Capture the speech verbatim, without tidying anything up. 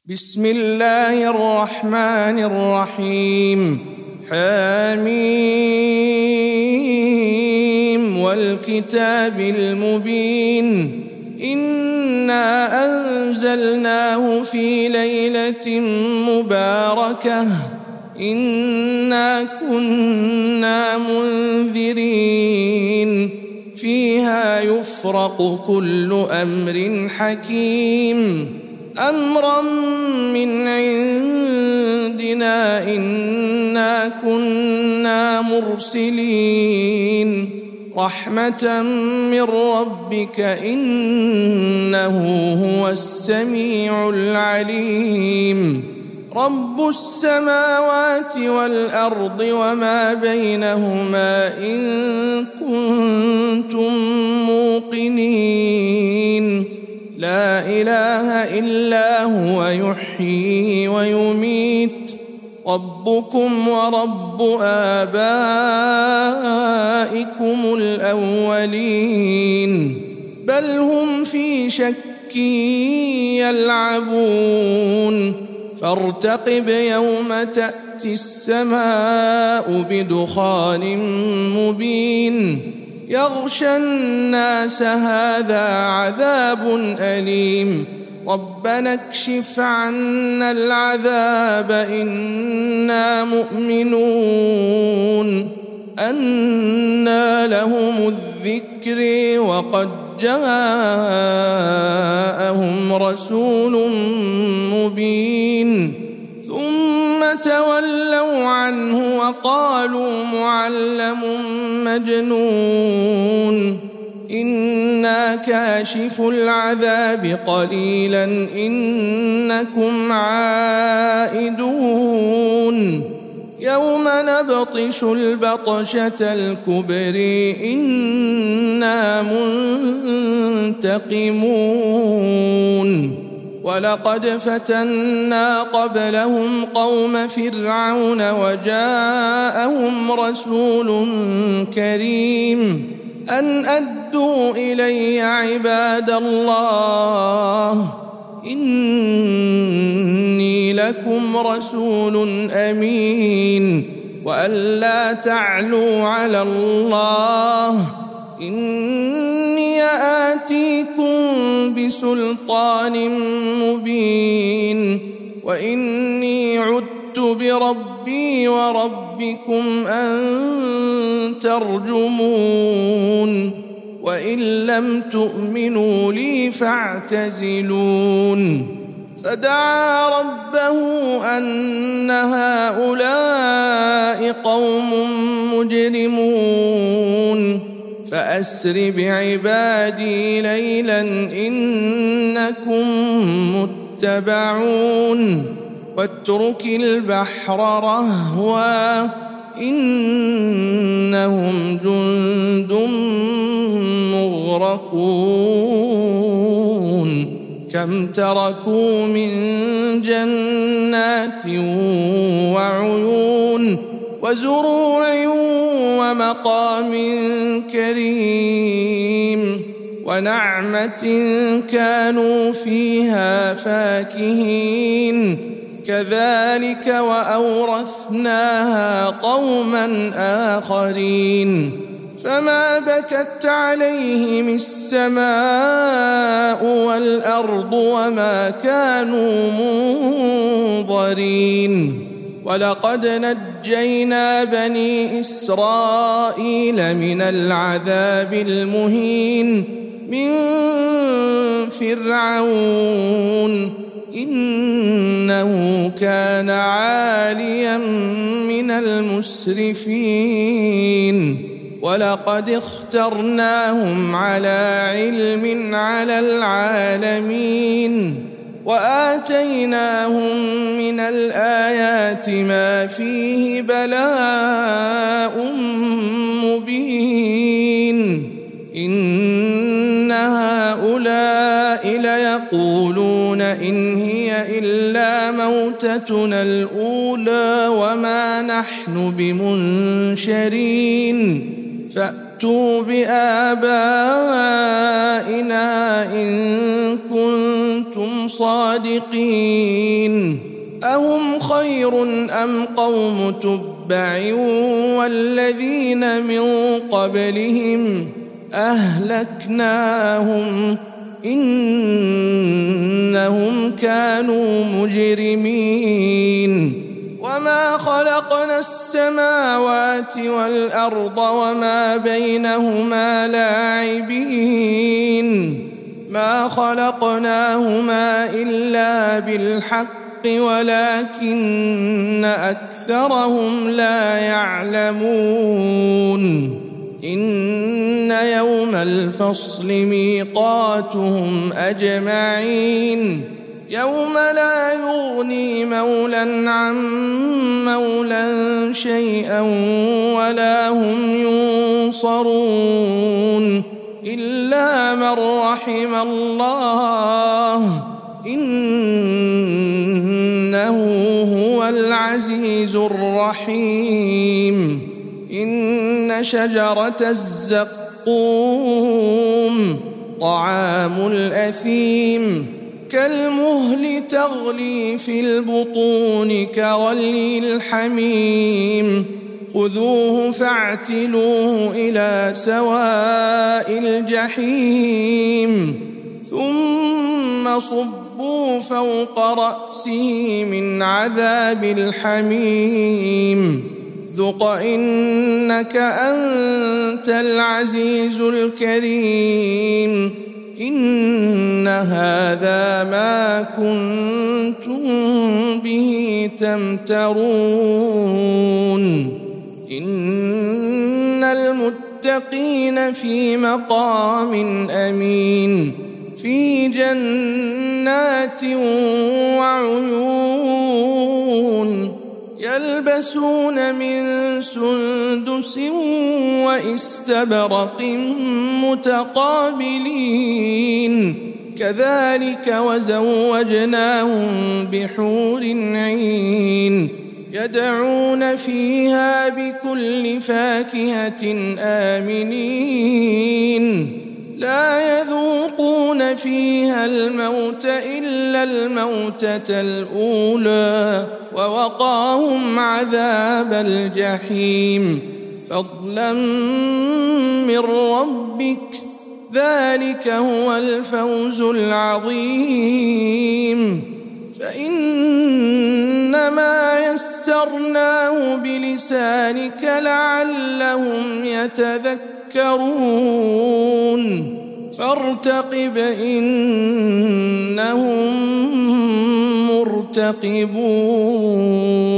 بسم الله الرحمن الرحيم. حميم والكتاب المبين. إنا أنزلناه في ليلة مباركة إنا كنا منذرين فيها يفرق كل أمر حكيم أمرا من عندنا إنا كنا مرسلين رحمة من ربك إنه هو السميع العليم. رب السماوات والأرض وما بينهما إن كنتم موقنين لا إله إلا هو يحيي ويميت ربكم ورب آبائكم الأولين بل هم في شك يلعبون فارتقب يوم تأتي السماء بدخان مبين يغشى الناس هذا عذاب أليم ربنا اكشف عنا العذاب إنا مؤمنون أنى لهم الذكر وقد جاءهم رسول مبين ثم تولوا عنه وقالوا معلم مجنون إنا كاشف العذاب قليلا إنكم عائدون يوم نبطش البطشة الكبرى إنا منتقمون ولقد فتنا قبلهم قوم فرعون وجاءهم رسول كريم أن أدوا إلي عباد الله إني لكم رسول أمين وأن لا تعلوا على الله إني آتيكم بسلطان مبين وإني عدت بربي وربكم أن ترجمون وإن لم تؤمنوا لي فاعتزلون فدعا ربه أن هؤلاء قوم مجرمون فأسر بعبادي ليلا إنكم متبعون واترك البحر رهوا إنهم جند مغرقون كم تركوا من جنات وعيون وزروع ومقام كريم ونعمة كانوا فيها فاكهين كذلك وأورثناها قوما آخرين فما بكت عليهم السماء والأرض وما كانوا منظرين ولقد نجينا بني إسرائيل من العذاب المهين من فرعون إنه كان عاليا من المسرفين ولقد اخترناهم على علم على العالمين وآتيناهم من الآيات ما فيه بلاء مبين إن هؤلاء ليقولون إن هي إلا موتتنا الأولى وما نحن بمنشرين فأ فأتوا بآبائنا إن كنتم صادقين أهم خير أم قوم تبع والذين من قبلهم أهلكناهم إنهم كانوا مجرمين وما خلقنا السماوات والأرض وما بينهما لاعبين ما خلقناهما إلا بالحق ولكن أكثرهم لا يعلمون إن يوم الفصل ميقاتهم أجمعين يوم لا يغني مولى عن مولى شيئا ولا هم ينصرون إلا من رحم الله إنه هو العزيز الرحيم إن شجرة الزقوم طعام الأثيم كالمهل تغلي في البطون كغلي الحميم خذوه فاعتلوه إلى سواء الجحيم ثم صبوا فوق رأسه من عذاب الحميم ذق إنك أنت العزيز الكريم إن هذا ما كنتم به تمترون إن المتقين في مقام أمين في جنات وعيون يلبسون من سندس واستبرق متقابلين كذلك وزوجناهم بحور عين يدعون فيها بكل فاكهة آمنين لا يذوقون فيها الموت إلا الموتة الأولى ووقاهم عذاب الجحيم فضلا من ربك ذلك هو الفوز العظيم فإنما يسرناه بلسانك لعلهم يتذكرون فارتقب إنهم مرتقبون.